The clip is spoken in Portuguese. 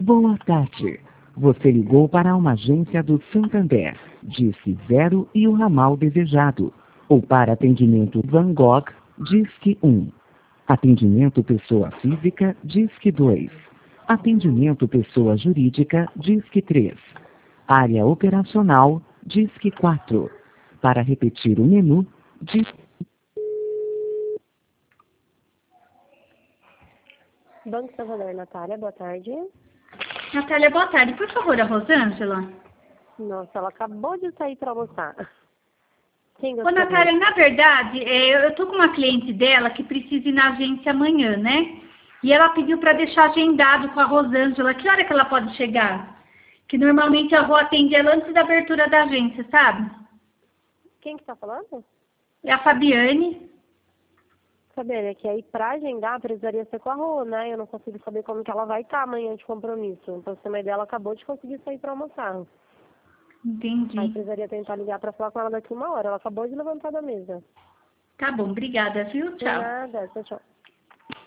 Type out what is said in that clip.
Boa tarde. Você ligou para uma agência do Santander. Disque 0 e o ramal desejado. Ou para atendimento Van Gogh, Disque 1. Atendimento pessoa física, Disque 2. Atendimento pessoa jurídica, Disque 3. Área operacional, Disque 4. Para repetir o menu, Disque... Banco Santander, Natália, boa tarde. Natália, boa tarde. Por favor, a Rosângela. Nossa, ela acabou de sair para almoçar. Quem Ô, gostaria? Natália, na verdade, eu tô com uma cliente dela que precisa ir na agência amanhã, né? E ela pediu para deixar agendado com a Rosângela. Que hora que ela pode chegar? Que normalmente a Rô atende ela antes da abertura da agência, sabe? Quem que tá falando? É a Fabiane. Saber, é que aí para agendar precisaria ser com a Rô, né? Eu não consigo saber como que ela vai estar amanhã de compromisso. Então, se a mãe dela acabou de conseguir sair para almoçar. Aí Entendi. precisaria tentar ligar para falar com ela daqui 1 hora. Ela acabou de levantar da mesa. Tá bom, obrigada, viu? De Tchau. nada, tchau, tchau.